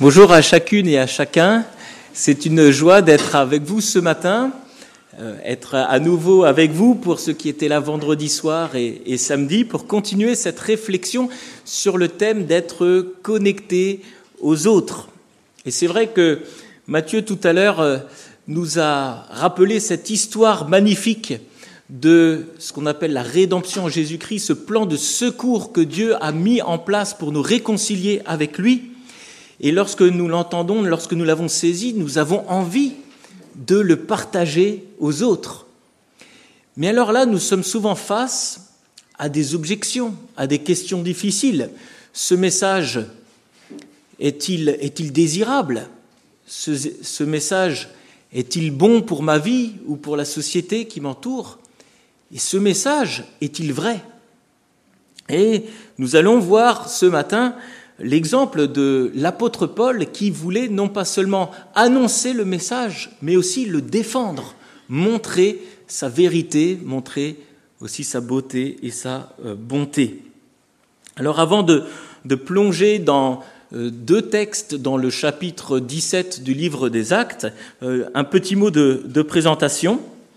Bonjour à chacune et à chacun. C'est une joie d'être avec vous ce matin, être à nouveau avec vous pour ceux qui étaient là vendredi soir et samedi, pour continuer cette réflexion sur le thème d'être connecté aux autres. Et c'est vrai que Matthieu tout à l'heure nous a rappelé cette histoire magnifique de ce qu'on appelle la rédemption en Jésus-Christ, ce plan de secours que Dieu a mis en place pour nous réconcilier avec lui. Et lorsque nous l'entendons, lorsque nous l'avons saisi, nous avons envie de le partager aux autres. Mais alors là, nous sommes souvent face à des objections, à des questions difficiles. Ce message est-il désirable ? Ce message est-il bon pour ma vie ou pour la société qui m'entoure ? Et ce message est-il vrai ? Et nous allons voir ce matin l'exemple de l'apôtre Paul qui voulait non pas seulement annoncer le message, mais aussi le défendre, montrer sa vérité, montrer aussi sa beauté et sa bonté. Alors avant de plonger dans deux textes dans le chapitre 17 du livre des Actes, un petit mot de présentation.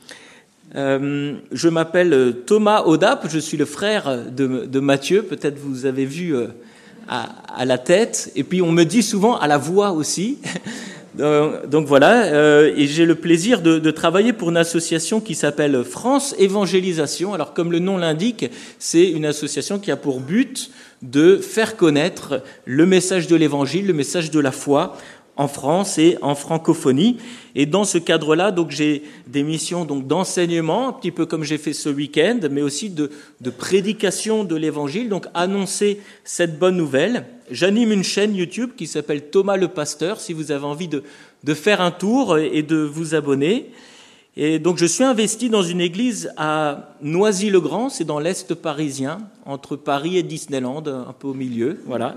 Je m'appelle Thomas Audap, je suis le frère de Matthieu, peut-être vous avez vu à la tête, et puis on me dit souvent à la voix aussi. Donc voilà, et j'ai le plaisir de travailler pour une association qui s'appelle France Évangélisation. Alors comme le nom l'indique, c'est une association qui a pour but de faire connaître le message de l'Évangile, le message de la foi en France et en francophonie. Et dans ce cadre-là, donc j'ai des missions donc d'enseignement, un petit peu comme j'ai fait ce week-end, mais aussi de prédication de l'Évangile, donc annoncer cette bonne nouvelle. J'anime une chaîne YouTube qui s'appelle Thomas le Pasteur, si vous avez envie de faire un tour et de vous abonner. Et donc je suis investi dans une église à Noisy-le-Grand, c'est dans l'Est parisien, entre Paris et Disneyland, un peu au milieu, voilà.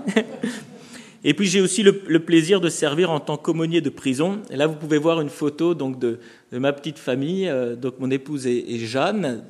Et puis j'ai aussi le plaisir de servir en tant qu'aumônier de prison. Et là, vous pouvez voir une photo donc de ma petite famille. Donc mon épouse est Jeanne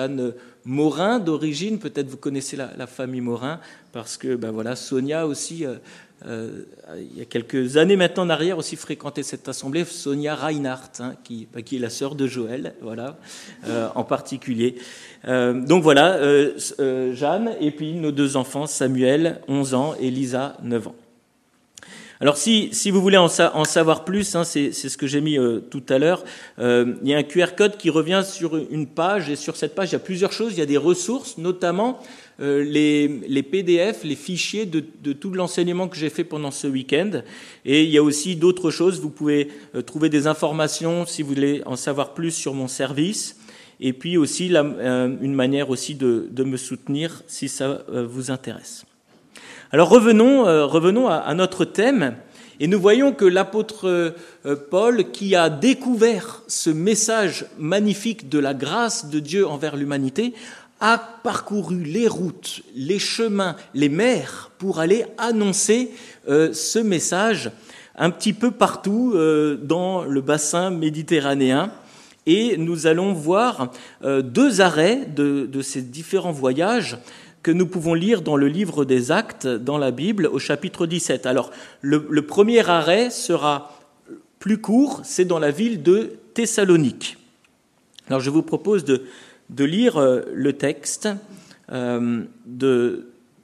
Morin d'origine. Peut-être vous connaissez la famille Morin parce que voilà, Sonia aussi, il y a quelques années maintenant en arrière aussi fréquentait cette assemblée. Sonia Reinhardt, qui est la sœur de Joël, voilà, en particulier. Donc voilà, Jeanne et puis nos deux enfants, Samuel, 11 ans, et Lisa, 9 ans. Alors si vous voulez en savoir plus, c'est ce que j'ai mis tout à l'heure, il y a un QR code qui revient sur une page, et sur cette page il y a plusieurs choses, il y a des ressources, notamment les PDF, les fichiers de tout l'enseignement que j'ai fait pendant ce week-end, et il y a aussi d'autres choses, vous pouvez trouver des informations si vous voulez en savoir plus sur mon service, et puis aussi une manière aussi de me soutenir si ça vous intéresse. Alors revenons à notre thème, et nous voyons que l'apôtre Paul, qui a découvert ce message magnifique de la grâce de Dieu envers l'humanité, a parcouru les routes, les chemins, les mers pour aller annoncer ce message un petit peu partout dans le bassin méditerranéen. Et nous allons voir deux arrêts de ces différents voyages que nous pouvons lire dans le livre des Actes, dans la Bible, au chapitre 17. Alors, le premier arrêt sera plus court, c'est dans la ville de Thessalonique. Alors, je vous propose de lire le texte de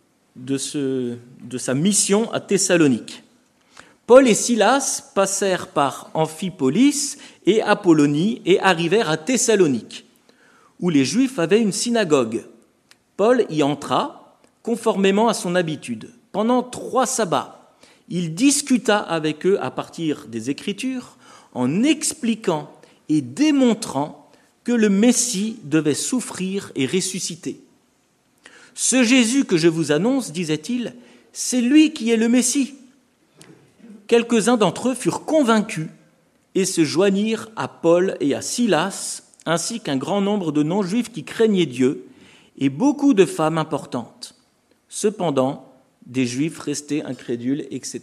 sa mission à Thessalonique. Paul et Silas passèrent par Amphipolis et Apollonie et arrivèrent à Thessalonique, où les Juifs avaient une synagogue. Paul y entra, conformément à son habitude. Pendant 3 sabbats, il discuta avec eux à partir des Écritures, en expliquant et démontrant que le Messie devait souffrir et ressusciter. « Ce Jésus que je vous annonce, disait-il, c'est lui qui est le Messie. » Quelques-uns d'entre eux furent convaincus et se joignirent à Paul et à Silas, ainsi qu'un grand nombre de non-juifs qui craignaient Dieu, et beaucoup de femmes importantes. Cependant, des Juifs restaient incrédules, etc.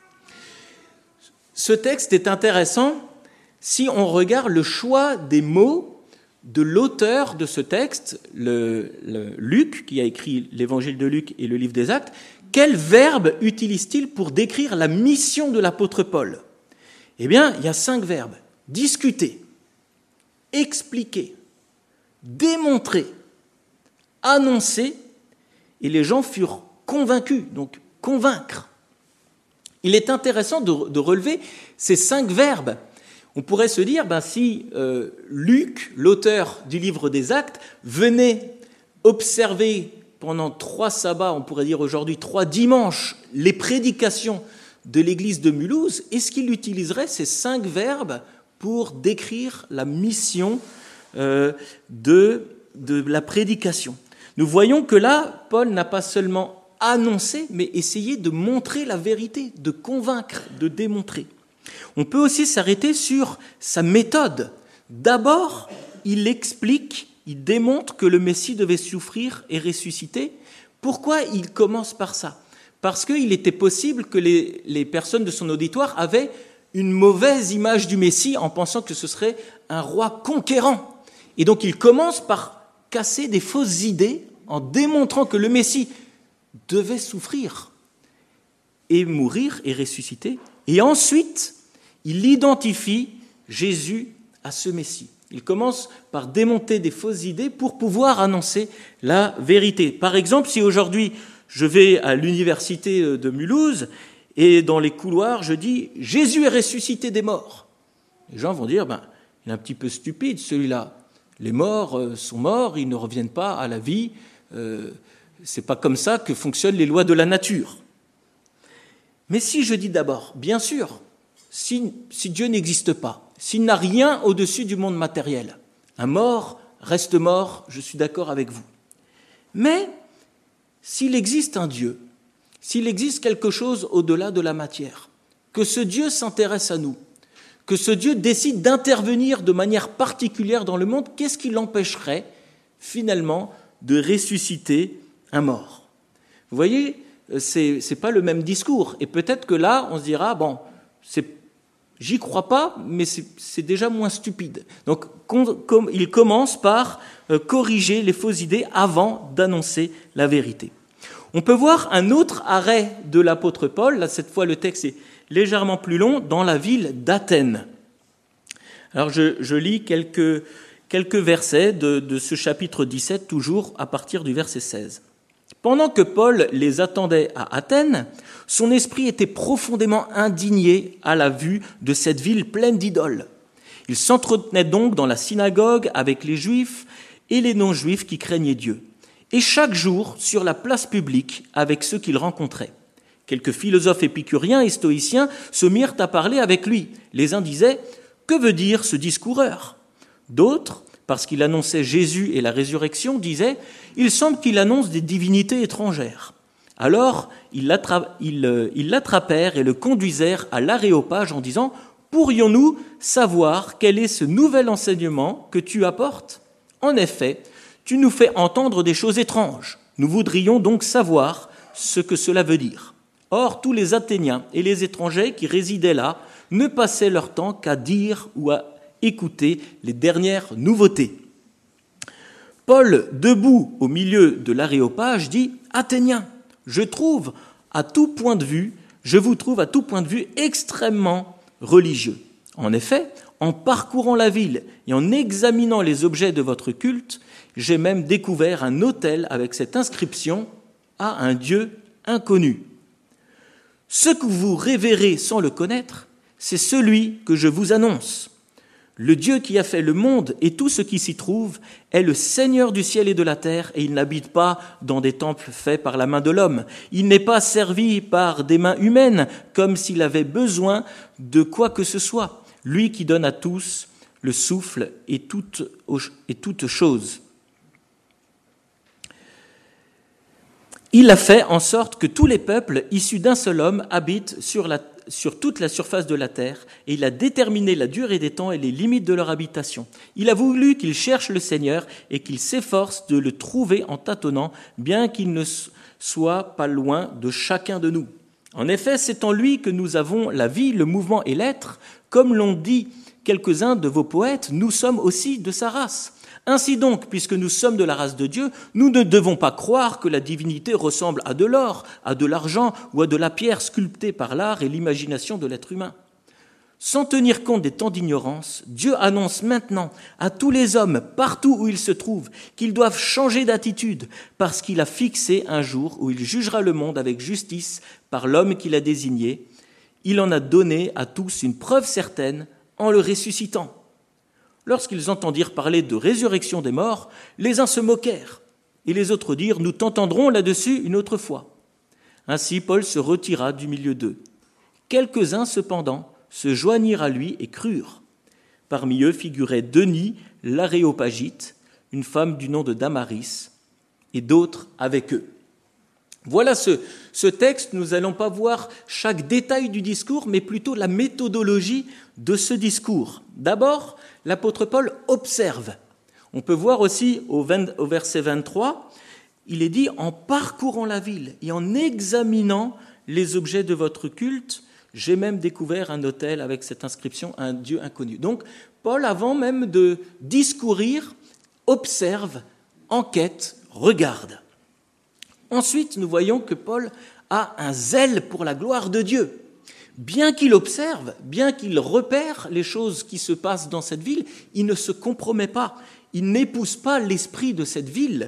Ce texte est intéressant si on regarde le choix des mots de l'auteur de ce texte, Luc, qui a écrit l'évangile de Luc et le livre des Actes, Quel verbe utilise-t-il pour décrire la mission de l'apôtre Paul ? Eh bien, il y a 5 verbes. Discuter, expliquer, démontrer, annoncer, et les gens furent convaincus, donc convaincre. Il est intéressant de relever ces 5 verbes. On pourrait se dire, si Luc, l'auteur du livre des Actes, venait observer pendant 3 sabbats, on pourrait dire aujourd'hui 3 dimanches, les prédications de l'église de Mulhouse, est-ce qu'il utiliserait ces 5 verbes pour décrire la mission de la prédication ? Nous voyons que là, Paul n'a pas seulement annoncé, mais essayé de montrer la vérité, de convaincre, de démontrer. On peut aussi s'arrêter sur sa méthode. D'abord, il explique, il démontre que le Messie devait souffrir et ressusciter. Pourquoi il commence par ça ? Parce qu'il était possible que les personnes de son auditoire avaient une mauvaise image du Messie en pensant que ce serait un roi conquérant. Et donc il commence par casser des fausses idées en démontrant que le Messie devait souffrir et mourir et ressusciter. Et ensuite, il identifie Jésus à ce Messie. Il commence par démonter des fausses idées pour pouvoir annoncer la vérité. Par exemple, si aujourd'hui je vais à l'université de Mulhouse et dans les couloirs je dis « Jésus est ressuscité des morts », les gens vont dire « il est un petit peu stupide celui-là. Les morts sont morts, ils ne reviennent pas à la vie. C'est pas comme ça que fonctionnent les lois de la nature. » Mais si je dis d'abord, bien sûr, si Dieu n'existe pas, s'il n'a rien au-dessus du monde matériel, un mort reste mort, je suis d'accord avec vous. Mais s'il existe un Dieu, s'il existe quelque chose au-delà de la matière, que ce Dieu s'intéresse à nous, que ce Dieu décide d'intervenir de manière particulière dans le monde, qu'est-ce qui l'empêcherait finalement de ressusciter un mort ? Vous voyez, c'est pas le même discours. Et peut-être que là, on se dira, j'y crois pas, mais c'est déjà moins stupide. Donc, il commence par corriger les fausses idées avant d'annoncer la vérité. On peut voir un autre arrêt de l'apôtre Paul, là cette fois le texte est légèrement plus long, dans la ville d'Athènes. Alors je lis quelques versets de ce chapitre 17, toujours à partir du verset 16. Pendant que Paul les attendait à Athènes, son esprit était profondément indigné à la vue de cette ville pleine d'idoles. Il s'entretenait donc dans la synagogue avec les Juifs et les non-Juifs qui craignaient Dieu, et chaque jour sur la place publique avec ceux qu'il rencontrait. Quelques philosophes épicuriens et stoïciens se mirent à parler avec lui. Les uns disaient « Que veut dire ce discoureur ?» D'autres, parce qu'il annonçait Jésus et la résurrection, disaient « Il semble qu'il annonce des divinités étrangères. » Alors, ils l'attrapèrent et le conduisèrent à l'Aréopage en disant « Pourrions-nous savoir quel est ce nouvel enseignement que tu apportes ? En effet, tu nous fais entendre des choses étranges. Nous voudrions donc savoir ce que cela veut dire. » Or, tous les Athéniens et les étrangers qui résidaient là ne passaient leur temps qu'à dire ou à écouter les dernières nouveautés. Paul, debout au milieu de l'Aréopage, dit « Athéniens, je vous trouve à tout point de vue extrêmement religieux. En effet, en parcourant la ville et en examinant les objets de votre culte, j'ai même découvert un autel avec cette inscription « à un Dieu inconnu ». Ce que vous révérez sans le connaître, c'est celui que je vous annonce. Le Dieu qui a fait le monde et tout ce qui s'y trouve est le Seigneur du ciel et de la terre, et il n'habite pas dans des temples faits par la main de l'homme. Il n'est pas servi par des mains humaines, comme s'il avait besoin de quoi que ce soit. Lui qui donne à tous le souffle et toute chose. Il a fait en sorte que tous les peuples issus d'un seul homme habitent sur toute la surface de la terre, et il a déterminé la durée des temps et les limites de leur habitation. Il a voulu qu'ils cherchent le Seigneur et qu'ils s'efforcent de le trouver en tâtonnant, bien qu'il ne soit pas loin de chacun de nous. En effet, c'est en lui que nous avons la vie, le mouvement et l'être. Comme l'ont dit quelques-uns de vos poètes, nous sommes aussi de sa race. Ainsi donc, puisque nous sommes de la race de Dieu, nous ne devons pas croire que la divinité ressemble à de l'or, à de l'argent ou à de la pierre sculptée par l'art et l'imagination de l'être humain. Sans tenir compte des temps d'ignorance, Dieu annonce maintenant à tous les hommes, partout où ils se trouvent, qu'ils doivent changer d'attitude parce qu'il a fixé un jour où il jugera le monde avec justice par l'homme qu'il a désigné. Il en a donné à tous une preuve certaine en le ressuscitant. Lorsqu'ils entendirent parler de résurrection des morts, les uns se moquèrent et les autres dirent « Nous t'entendrons là-dessus une autre fois ». Ainsi Paul se retira du milieu d'eux. Quelques-uns cependant se joignirent à lui et crurent. Parmi eux figuraient Denis, l'Aréopagite, une femme du nom de Damaris, et d'autres avec eux. Voilà ce texte, nous n'allons pas voir chaque détail du discours, mais plutôt la méthodologie de ce discours. D'abord, l'apôtre Paul observe. On peut voir aussi au verset 23, il est dit « En parcourant la ville et en examinant les objets de votre culte, j'ai même découvert un autel avec cette inscription « Un Dieu inconnu ». Donc, Paul, avant même de discourir, observe, enquête, regarde. Ensuite, nous voyons que Paul a un zèle pour la gloire de Dieu. Bien qu'il observe, bien qu'il repère les choses qui se passent dans cette ville, il ne se compromet pas, il n'épouse pas l'esprit de cette ville.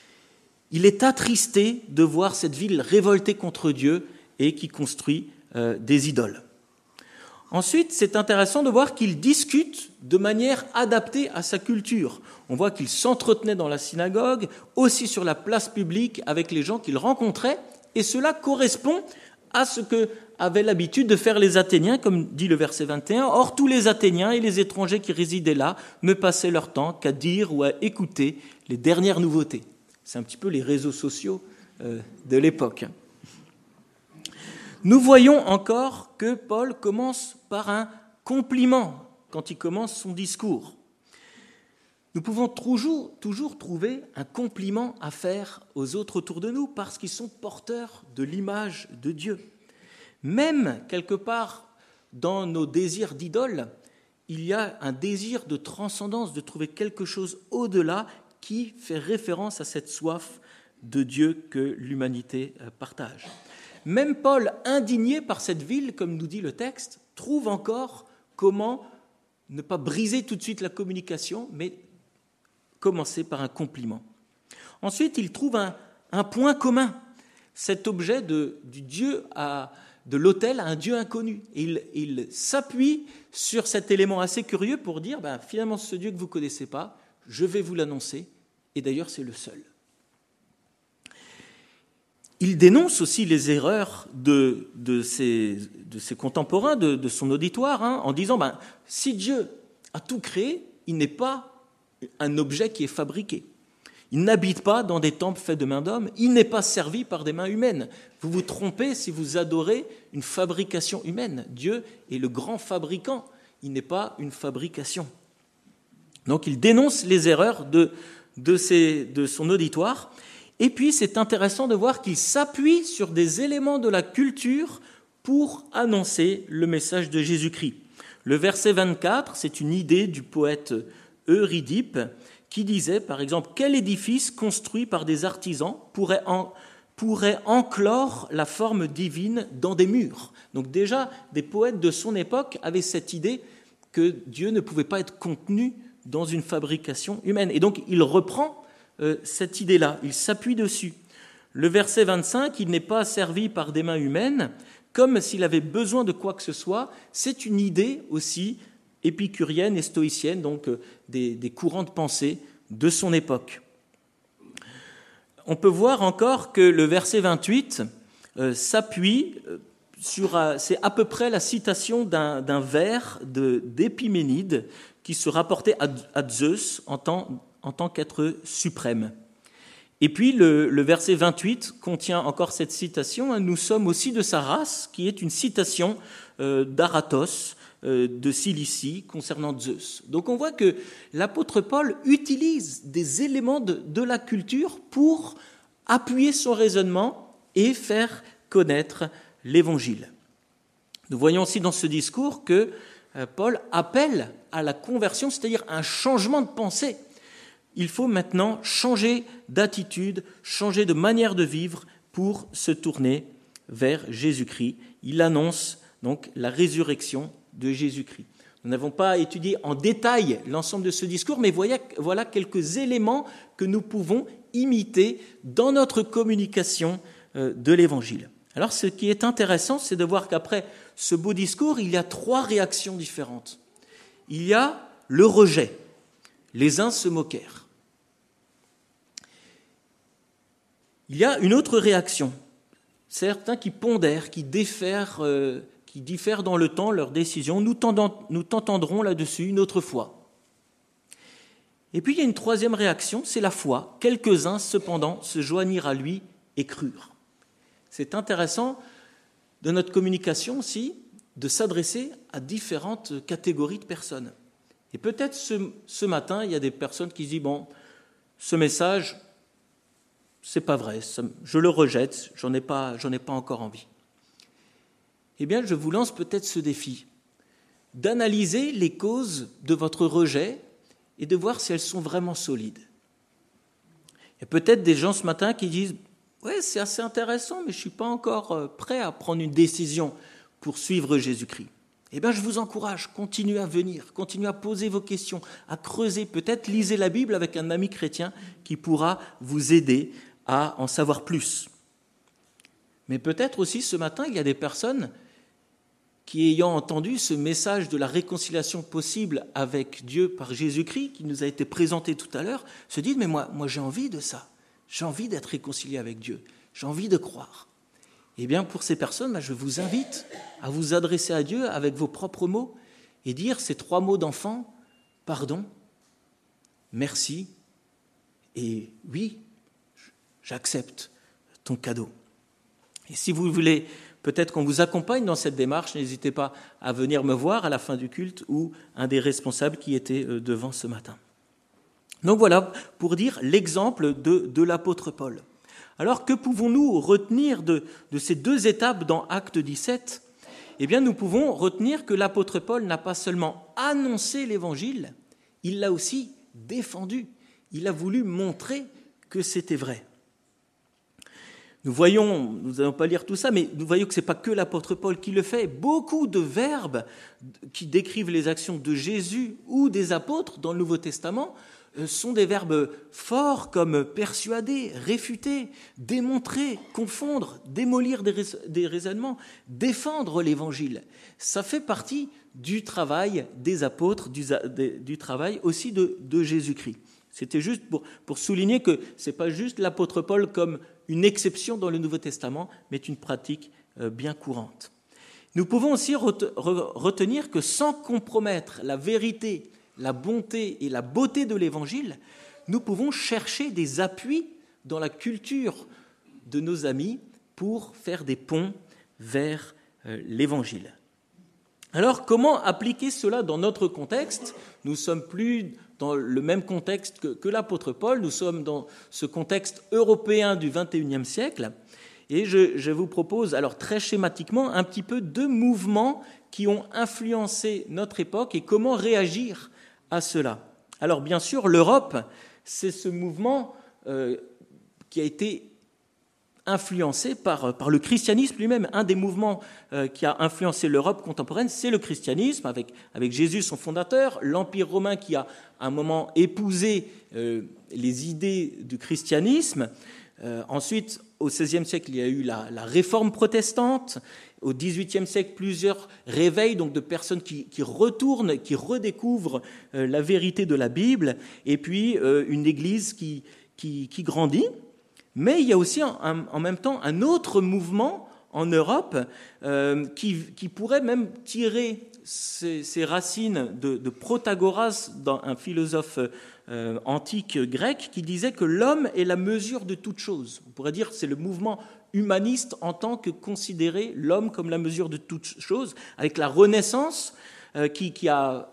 Il est attristé de voir cette ville révoltée contre Dieu et qui construit des idoles. Ensuite, c'est intéressant de voir qu'il discute de manière adaptée à sa culture. On voit qu'il s'entretenait dans la synagogue, aussi sur la place publique avec les gens qu'il rencontrait, et cela correspond à ce qu'avaient l'habitude de faire les Athéniens, comme dit le verset 21. Or, tous les Athéniens et les étrangers qui résidaient là ne passaient leur temps qu'à dire ou à écouter les dernières nouveautés. C'est un petit peu les réseaux sociaux de l'époque. Nous voyons encore que Paul commence par un compliment quand il commence son discours. Nous pouvons toujours trouver un compliment à faire aux autres autour de nous parce qu'ils sont porteurs de l'image de Dieu. Même quelque part dans nos désirs d'idoles, il y a un désir de transcendance, de trouver quelque chose au-delà qui fait référence à cette soif de Dieu que l'humanité partage. Même Paul, indigné par cette ville, comme nous dit le texte, trouve encore comment ne pas briser tout de suite la communication, mais commencer par un compliment. Ensuite, il trouve un point commun, cet objet du Dieu de l'autel à un Dieu inconnu. Et il s'appuie sur cet élément assez curieux pour dire, finalement, ce Dieu que vous ne connaissez pas, je vais vous l'annoncer, et d'ailleurs c'est le seul. Il dénonce aussi les erreurs de ses contemporains, de son auditoire, en disant, si Dieu a tout créé, il n'est pas un objet qui est fabriqué. Il n'habite pas dans des temples faits de mains d'hommes, il n'est pas servi par des mains humaines. Vous vous trompez si vous adorez une fabrication humaine. Dieu est le grand fabricant, il n'est pas une fabrication. Donc il dénonce les erreurs de son auditoire. Et puis, c'est intéressant de voir qu'il s'appuie sur des éléments de la culture pour annoncer le message de Jésus-Christ. Le verset 24, c'est une idée du poète Eurydipe qui disait, par exemple, « Quel édifice construit par des artisans pourrait enclore la forme divine dans des murs ?» Donc déjà, des poètes de son époque avaient cette idée que Dieu ne pouvait pas être contenu dans une fabrication humaine. Et donc, il reprend cette idée-là, il s'appuie dessus. Le verset 25, il n'est pas servi par des mains humaines, comme s'il avait besoin de quoi que ce soit. C'est une idée aussi épicurienne et stoïcienne, donc des courants de pensée de son époque. On peut voir encore que le verset 28 s'appuie sur, c'est à peu près la citation d'un vers d'Épiménide qui se rapportait à Zeus en tant qu'être suprême. Et puis le verset 28 contient encore cette citation, « Nous sommes aussi de sa race », qui est une citation d'Aratos, de Cilicie, concernant Zeus. Donc on voit que l'apôtre Paul utilise des éléments de la culture pour appuyer son raisonnement et faire connaître l'Évangile. Nous voyons aussi dans ce discours que Paul appelle à la conversion, c'est-à-dire un changement de pensée. il faut maintenant changer d'attitude, changer de manière de vivre pour se tourner vers Jésus-Christ. Il annonce donc la résurrection de Jésus-Christ. Nous n'avons pas étudié en détail l'ensemble de ce discours, mais voilà quelques éléments que nous pouvons imiter dans notre communication de l'Évangile. Alors, ce qui est intéressant, c'est de voir qu'après ce beau discours, il y a 3 réactions différentes. Il y a le rejet. Les uns se moquèrent. Il y a une autre réaction. Certains qui pondèrent, qui diffèrent dans le temps leurs décisions. Nous t'entendrons là-dessus une autre fois. Et puis il y a une 3e réaction, c'est la foi. Quelques-uns, cependant, se joignirent à lui et crurent. C'est intéressant de notre communication aussi de s'adresser à différentes catégories de personnes. Et peut-être ce matin, il y a des personnes qui se disent « Bon, ce message, c'est pas vrai, je le rejette, j'en ai pas encore envie. » Eh bien, je vous lance peut-être ce défi d'analyser les causes de votre rejet et de voir si elles sont vraiment solides. Il y a peut-être des gens ce matin qui disent « Ouais, c'est assez intéressant, mais je ne suis pas encore prêt à prendre une décision pour suivre Jésus-Christ. » Eh bien, je vous encourage, continuez à venir, continuez à poser vos questions, à creuser. Peut-être lisez la Bible avec un ami chrétien qui pourra vous aider à en savoir plus. Mais peut-être aussi ce matin, il y a des personnes qui, ayant entendu ce message de la réconciliation possible avec Dieu par Jésus-Christ, qui nous a été présenté tout à l'heure, se disent « Mais moi j'ai envie de ça, j'ai envie d'être réconcilié avec Dieu, j'ai envie de croire. » Eh bien, pour ces personnes, je vous invite à vous adresser à Dieu avec vos propres mots et dire ces 3 mots d'enfant, pardon, merci et oui, j'accepte ton cadeau. Et si vous voulez peut-être qu'on vous accompagne dans cette démarche, n'hésitez pas à venir me voir à la fin du culte ou un des responsables qui était devant ce matin. Donc voilà, pour dire l'exemple de l'apôtre Paul. Alors, que pouvons-nous retenir de ces 2 étapes dans Acte 17 ? Eh bien, nous pouvons retenir que l'apôtre Paul n'a pas seulement annoncé l'Évangile, il l'a aussi défendu. Il a voulu montrer que c'était vrai. Nous n'allons pas lire tout ça, mais nous voyons que ce n'est pas que l'apôtre Paul qui le fait. Beaucoup de verbes qui décrivent les actions de Jésus ou des apôtres dans le Nouveau Testament sont des verbes forts comme persuader, réfuter, démontrer, confondre, démolir des raisonnements, défendre l'Évangile. Ça fait partie du travail des apôtres, du travail aussi de Jésus-Christ. C'était juste pour souligner que ce n'est pas juste l'apôtre Paul comme une exception dans le Nouveau Testament, mais une pratique bien courante. Nous pouvons aussi retenir que sans compromettre la vérité, la bonté et la beauté de l'Évangile, nous pouvons chercher des appuis dans la culture de nos amis pour faire des ponts vers l'Évangile. Alors, comment appliquer cela dans notre contexte ? Nous ne sommes plus dans le même contexte que l'apôtre Paul, nous sommes dans ce contexte européen du XXIe siècle. Et je vous propose, alors très schématiquement, un petit peu 2 mouvements qui ont influencé notre époque et comment réagir à cela. Alors bien sûr, l'Europe, c'est ce mouvement qui a été influencé par le christianisme lui-même. Un des mouvements qui a influencé l'Europe contemporaine, c'est le christianisme, avec Jésus, son fondateur, l'Empire romain qui a à un moment épousé les idées du christianisme. Ensuite, au XVIe siècle, il y a eu la réforme protestante. Au XVIIIe siècle, plusieurs réveils donc de personnes qui retournent, qui redécouvrent la vérité de la Bible. Et puis, une Église qui grandit. Mais il y a aussi en même temps un autre mouvement en Europe qui pourrait même tirer ses racines de Protagoras, un philosophe antique grec, qui disait que l'homme est la mesure de toute chose. On pourrait dire que c'est le mouvement humaniste en tant que considérer l'homme comme la mesure de toute chose, avec la Renaissance qui a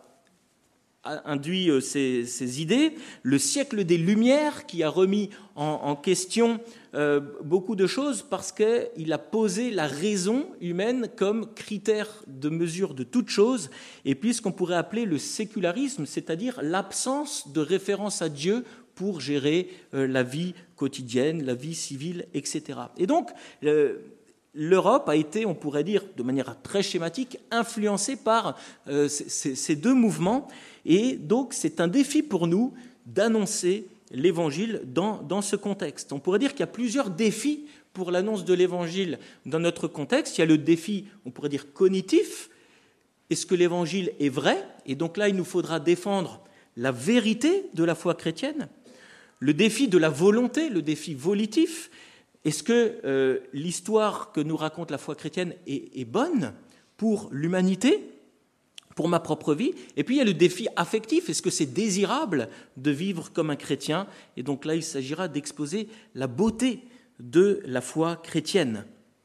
induit ces idées, le siècle des Lumières qui a remis en question beaucoup de choses parce qu'il a posé la raison humaine comme critère de mesure de toute chose, et puis ce qu'on pourrait appeler le sécularisme, c'est-à-dire l'absence de référence à Dieu pour gérer la vie quotidienne, la vie civile, etc. Et donc, l'Europe a été, on pourrait dire de manière très schématique, influencée par ces deux mouvements. Et donc, c'est un défi pour nous d'annoncer l'Évangile dans ce contexte. On pourrait dire qu'il y a plusieurs défis pour l'annonce de l'Évangile dans notre contexte. Il y a le défi, on pourrait dire, cognitif. Est-ce que l'Évangile est vrai? Et donc là, il nous faudra défendre la vérité de la foi chrétienne. Le défi de la volonté, le défi volitif. Est-ce que l'histoire que nous raconte la foi chrétienne est bonne pour l'humanité, pour ma propre vie? Et puis il y a le défi affectif. Est-ce que c'est désirable de vivre comme un chrétien? Et donc là, il s'agira d'exposer la beauté de la foi chrétienne.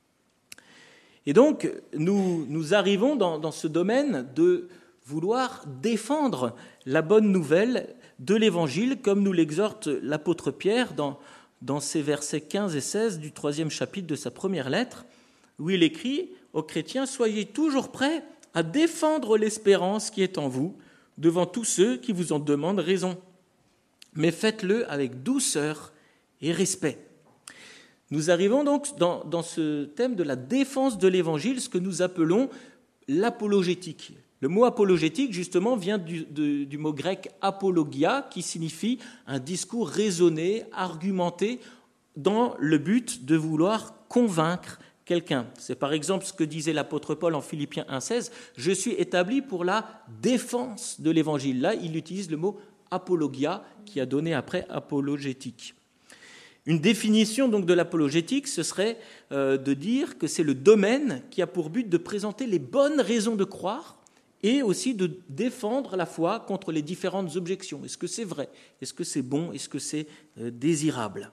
Et donc, nous arrivons dans ce domaine de vouloir défendre la bonne nouvelle de l'Évangile, comme nous l'exhorte l'apôtre Pierre dans ces versets 15 et 16 du 3e chapitre de sa première lettre, où il écrit aux chrétiens « Soyez toujours prêts à défendre l'espérance qui est en vous devant tous ceux qui vous en demandent raison, mais faites-le avec douceur et respect. » Nous arrivons donc dans ce thème de la défense de l'Évangile, ce que nous appelons l'apologétique. Le mot apologétique, justement, vient du mot grec apologia, qui signifie un discours raisonné, argumenté, dans le but de vouloir convaincre quelqu'un. C'est par exemple ce que disait l'apôtre Paul en Philippiens 1,16 « Je suis établi pour la défense de l'Évangile ». Là, il utilise le mot apologia, qui a donné après apologétique. Une définition donc de l'apologétique, ce serait de dire que c'est le domaine qui a pour but de présenter les bonnes raisons de croire et aussi de défendre la foi contre les différentes objections. Est-ce que c'est vrai? Est-ce que c'est bon? Est-ce que c'est désirable?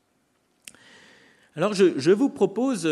Alors je vous propose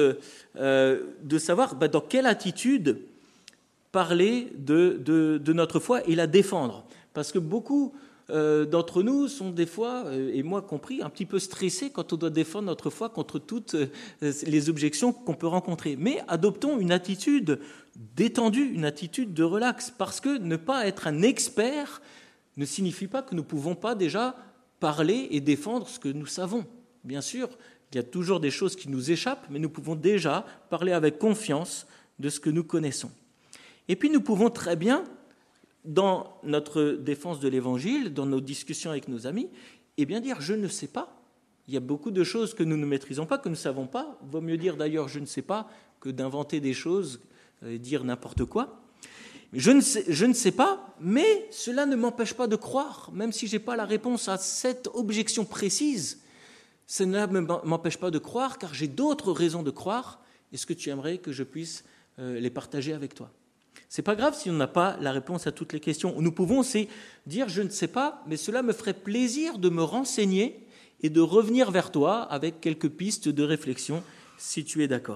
de savoir dans quelle attitude parler de notre foi et la défendre. Parce que beaucoup d'entre nous sont des fois, et moi compris, un petit peu stressés quand on doit défendre notre foi contre toutes les objections qu'on peut rencontrer. Mais adoptons une attitude détendue, une attitude de relax, parce que ne pas être un expert ne signifie pas que nous ne pouvons pas déjà parler et défendre ce que nous savons. Bien sûr, il y a toujours des choses qui nous échappent, mais nous pouvons déjà parler avec confiance de ce que nous connaissons. Et puis nous pouvons très bien, dans notre défense de l'Évangile, dans nos discussions avec nos amis, eh bien dire « je ne sais pas ». Il y a beaucoup de choses que nous ne maîtrisons pas, que nous ne savons pas. Vaut mieux dire d'ailleurs « je ne sais pas » que d'inventer des choses et dire n'importe quoi. Je ne sais pas, mais cela ne m'empêche pas de croire, même si je n'ai pas la réponse à cette objection précise. Cela ne m'empêche pas de croire, car j'ai d'autres raisons de croire. Est-ce que tu aimerais que je puisse les partager avec toi ? Ce n'est pas grave si on n'a pas la réponse à toutes les questions. Nous pouvons aussi dire « je ne sais pas, mais cela me ferait plaisir de me renseigner et de revenir vers toi avec quelques pistes de réflexion, si tu es d'accord. »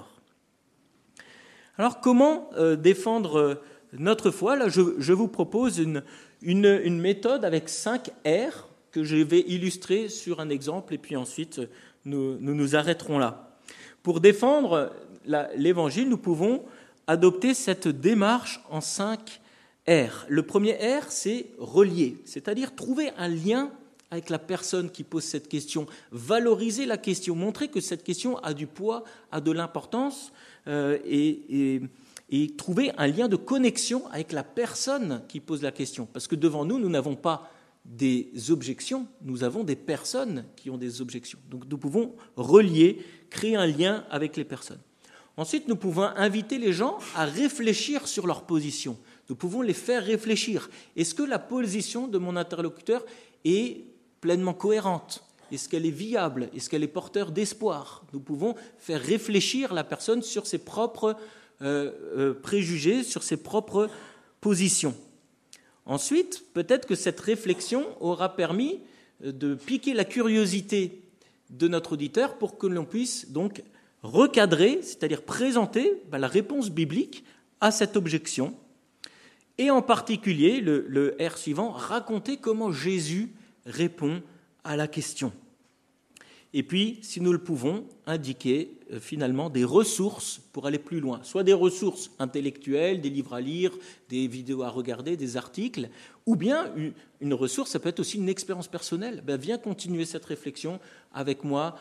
Alors, comment défendre notre foi ? Là, je vous propose une méthode avec 5 R que je vais illustrer sur un exemple, et puis ensuite, nous arrêterons là. Pour défendre l'Évangile, nous pouvons adopter cette démarche en 5 R. Le premier R, c'est relier, c'est-à-dire trouver un lien avec la personne qui pose cette question, valoriser la question, montrer que cette question a du poids, a de l'importance, et trouver un lien de connexion avec la personne qui pose la question. Parce que devant nous, nous n'avons pas des objections, nous avons des personnes qui ont des objections. Donc nous pouvons relier, créer un lien avec les personnes. Ensuite, nous pouvons inviter les gens à réfléchir sur leur position. Nous pouvons les faire réfléchir. Est-ce que la position de mon interlocuteur est pleinement cohérente ? Est-ce qu'elle est viable ? Est-ce qu'elle est porteur d'espoir ? Nous pouvons faire réfléchir la personne sur ses propres préjugés, sur ses propres positions. Ensuite, peut-être que cette réflexion aura permis de piquer la curiosité de notre auditeur pour que l'on puisse donc recadrer, c'est-à-dire présenter la réponse biblique à cette objection, et en particulier, le R suivant, raconter comment Jésus répond à la question. Et puis, si nous le pouvons, indiquer finalement des ressources pour aller plus loin, soit des ressources intellectuelles, des livres à lire, des vidéos à regarder, des articles, ou bien une ressource, ça peut être aussi une expérience personnelle. Viens continuer cette réflexion avec moi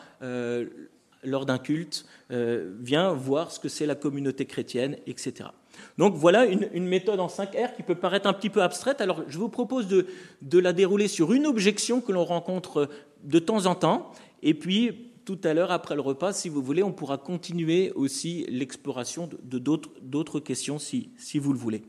lors d'un culte, viens voir ce que c'est la communauté chrétienne, etc. Donc voilà une méthode en 5 R qui peut paraître un petit peu abstraite. Alors je vous propose de la dérouler sur une objection que l'on rencontre de temps en temps, et puis tout à l'heure, après le repas, si vous voulez, on pourra continuer aussi l'exploration de d'autres questions si vous le voulez.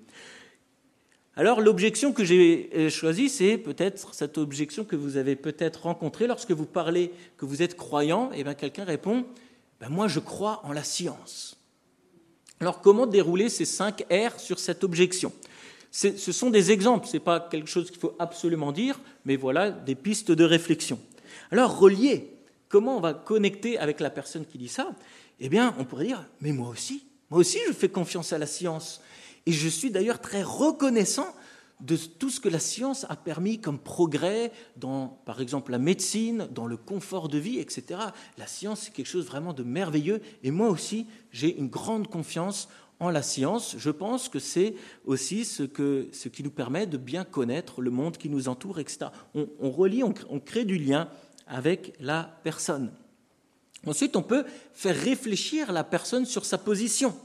Alors l'objection que j'ai choisie, c'est peut-être cette objection que vous avez peut-être rencontrée lorsque vous parlez que vous êtes croyant, et bien quelqu'un répond moi je crois en la science. Alors comment dérouler ces 5 R sur cette objection ? Ce sont des exemples, ce n'est pas quelque chose qu'il faut absolument dire, mais voilà des pistes de réflexion. Alors relier, comment on va connecter avec la personne qui dit ça ? Eh bien on pourrait dire mais moi aussi je fais confiance à la science. Et je suis d'ailleurs très reconnaissant de tout ce que la science a permis comme progrès dans, par exemple, la médecine, dans le confort de vie, etc. La science, c'est quelque chose vraiment de merveilleux. Et moi aussi, j'ai une grande confiance en la science. Je pense que c'est aussi ce qui nous permet de bien connaître le monde qui nous entoure, etc. On relie, on crée du lien avec la personne. Ensuite, on peut faire réfléchir la personne sur sa position.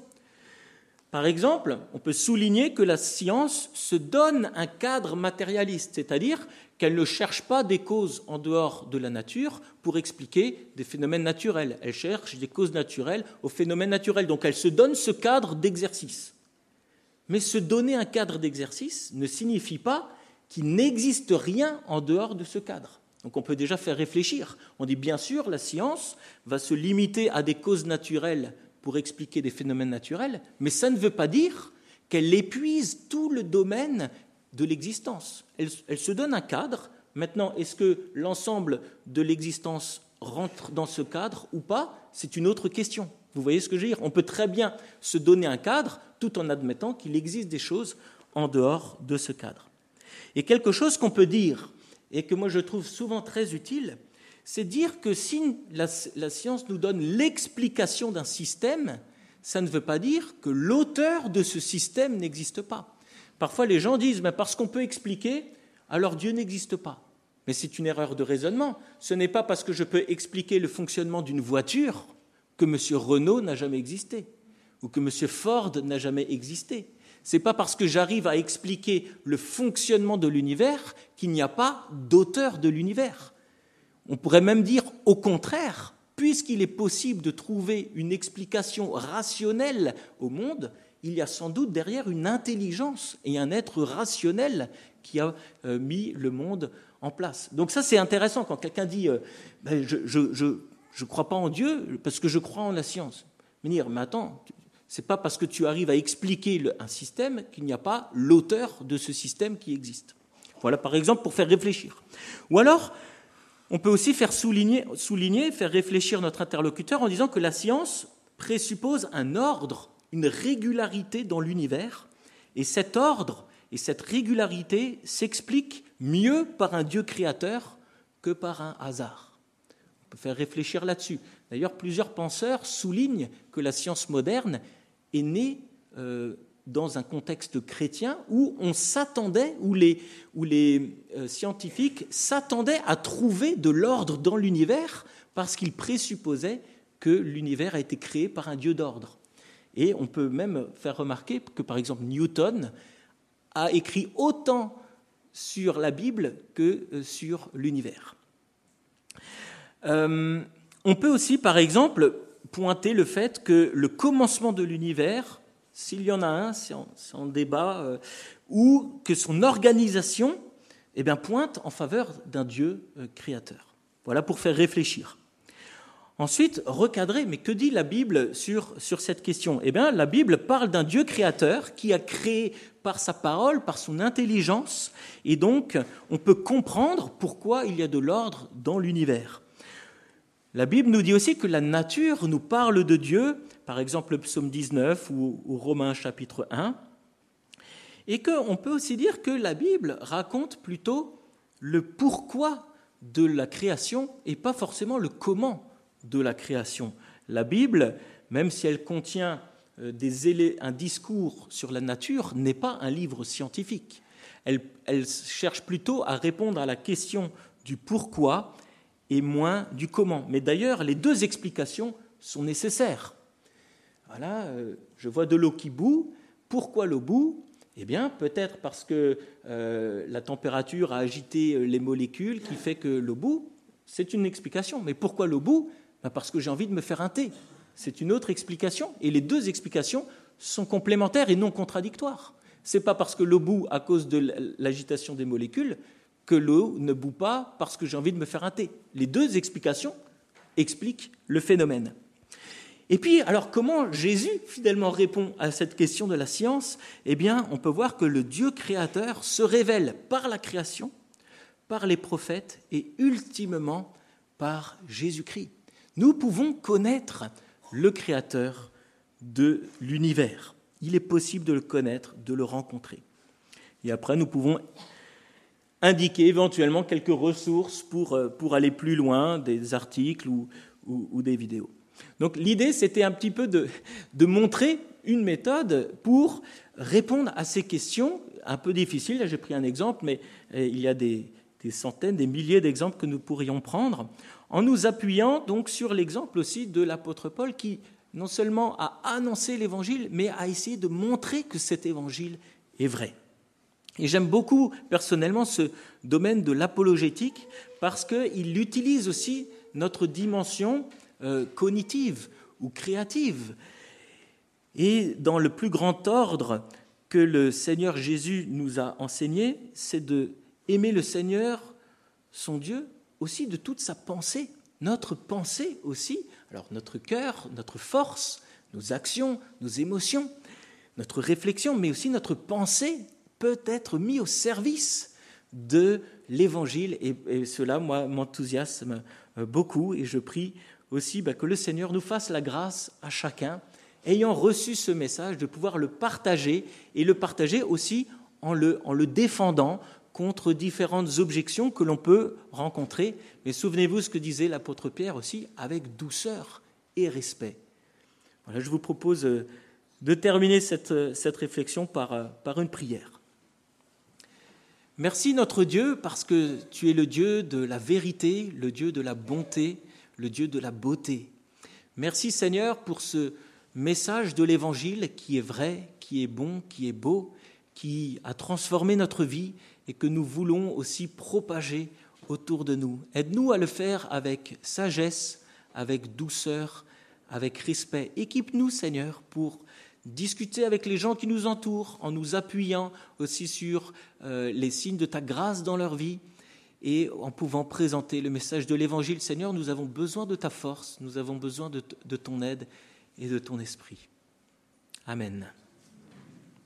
Par exemple, on peut souligner que la science se donne un cadre matérialiste, c'est-à-dire qu'elle ne cherche pas des causes en dehors de la nature pour expliquer des phénomènes naturels. Elle cherche des causes naturelles aux phénomènes naturels. Donc elle se donne ce cadre d'exercice. Mais se donner un cadre d'exercice ne signifie pas qu'il n'existe rien en dehors de ce cadre. Donc on peut déjà faire réfléchir. On dit bien sûr, la science va se limiter à des causes naturelles pour expliquer des phénomènes naturels, mais ça ne veut pas dire qu'elle épuise tout le domaine de l'existence. Elle se donne un cadre. Maintenant, est-ce que l'ensemble de l'existence rentre dans ce cadre ou pas ? C'est une autre question. Vous voyez ce que je veux dire ? On peut très bien se donner un cadre tout en admettant qu'il existe des choses en dehors de ce cadre. Et quelque chose qu'on peut dire, et que moi je trouve souvent très utile, c'est dire que si la science nous donne l'explication d'un système, ça ne veut pas dire que l'auteur de ce système n'existe pas. Parfois, les gens disent « parce qu'on peut expliquer, alors Dieu n'existe pas ». Mais c'est une erreur de raisonnement. Ce n'est pas parce que je peux expliquer le fonctionnement d'une voiture que M. Renault n'a jamais existé ou que M. Ford n'a jamais existé. Ce n'est pas parce que j'arrive à expliquer le fonctionnement de l'univers qu'il n'y a pas d'auteur de l'univers. On pourrait même dire au contraire, puisqu'il est possible de trouver une explication rationnelle au monde, il y a sans doute derrière une intelligence et un être rationnel qui a mis le monde en place. Donc ça, c'est intéressant quand quelqu'un dit je crois pas en Dieu parce que je crois en la science. Mais attends, c'est pas parce que tu arrives à expliquer un système qu'il n'y a pas l'auteur de ce système qui existe. Voilà, par exemple, pour faire réfléchir. Ou alors, on peut aussi faire souligner, faire réfléchir notre interlocuteur en disant que la science présuppose un ordre, une régularité dans l'univers, et cet ordre et cette régularité s'expliquent mieux par un Dieu créateur que par un hasard. On peut faire réfléchir là-dessus. D'ailleurs, plusieurs penseurs soulignent que la science moderne est née dans un contexte chrétien où on s'attendait, où les scientifiques s'attendaient à trouver de l'ordre dans l'univers parce qu'ils présupposaient que l'univers a été créé par un Dieu d'ordre. Et on peut même faire remarquer que, par exemple, Newton a écrit autant sur la Bible que sur l'univers. On peut aussi, par exemple, pointer le fait que le commencement de l'univers, s'il y en a un, c'est en débat, ou que son organisation pointe en faveur d'un Dieu créateur. Voilà pour faire réfléchir. Ensuite, recadrer, mais que dit la Bible sur cette question ? La Bible parle d'un Dieu créateur qui a créé par sa parole, par son intelligence, et donc on peut comprendre pourquoi il y a de l'ordre dans l'univers. La Bible nous dit aussi que la nature nous parle de Dieu, par exemple le psaume 19 ou Romains chapitre 1, et qu'on peut aussi dire que la Bible raconte plutôt le pourquoi de la création et pas forcément le comment de la création. La Bible, même si elle contient un discours sur la nature, n'est pas un livre scientifique. Elle cherche plutôt à répondre à la question du pourquoi et moins du comment. Mais d'ailleurs, les deux explications sont nécessaires. Voilà, je vois de l'eau qui bout. Pourquoi l'eau bout ? Eh bien, peut-être parce que la température a agité les molécules qui fait que l'eau bout. C'est une explication. Mais pourquoi l'eau bout ? Parce que j'ai envie de me faire un thé. C'est une autre explication. Et les deux explications sont complémentaires et non contradictoires. Ce n'est pas parce que l'eau bout à cause de l'agitation des molécules que l'eau ne bout pas parce que j'ai envie de me faire un thé. Les deux explications expliquent le phénomène. Et puis, alors comment Jésus finalement répond à cette question de la science ? Eh bien, on peut voir que le Dieu créateur se révèle par la création, par les prophètes et ultimement par Jésus-Christ. Nous pouvons connaître le créateur de l'univers. Il est possible de le connaître, de le rencontrer. Et après, nous pouvons indiquer éventuellement quelques ressources pour aller plus loin, des articles ou des vidéos. Donc l'idée, c'était un petit peu de montrer une méthode pour répondre à ces questions un peu difficiles. Là, j'ai pris un exemple, mais il y a des centaines, des milliers d'exemples que nous pourrions prendre, en nous appuyant donc sur l'exemple aussi de l'apôtre Paul qui non seulement a annoncé l'évangile, mais a essayé de montrer que cet évangile est vrai. Et j'aime beaucoup personnellement ce domaine de l'apologétique parce qu'il utilise aussi notre dimension cognitive ou créative. Et dans le plus grand ordre que le Seigneur Jésus nous a enseigné, c'est de aimer le Seigneur, son Dieu, aussi de toute sa pensée, notre pensée aussi, alors notre cœur, notre force, nos actions, nos émotions, notre réflexion, mais aussi notre pensée peut être mis au service de l'Évangile. Et cela, moi, m'enthousiasme beaucoup et je prie aussi que le Seigneur nous fasse la grâce à chacun, ayant reçu ce message, de pouvoir le partager et le partager aussi en le défendant contre différentes objections que l'on peut rencontrer. Mais souvenez-vous ce que disait l'apôtre Pierre aussi, avec douceur et respect. Voilà, je vous propose de terminer cette réflexion par une prière. Merci notre Dieu parce que tu es le Dieu de la vérité, le Dieu de la bonté, le Dieu de la beauté. Merci Seigneur pour ce message de l'Évangile qui est vrai, qui est bon, qui est beau, qui a transformé notre vie et que nous voulons aussi propager autour de nous. Aide-nous à le faire avec sagesse, avec douceur, avec respect. Équipe-nous Seigneur pour discuter avec les gens qui nous entourent en nous appuyant aussi sur les signes de ta grâce dans leur vie et en pouvant présenter le message de l'Évangile. Seigneur, nous avons besoin de ta force, nous avons besoin de ton aide et de ton esprit. Amen.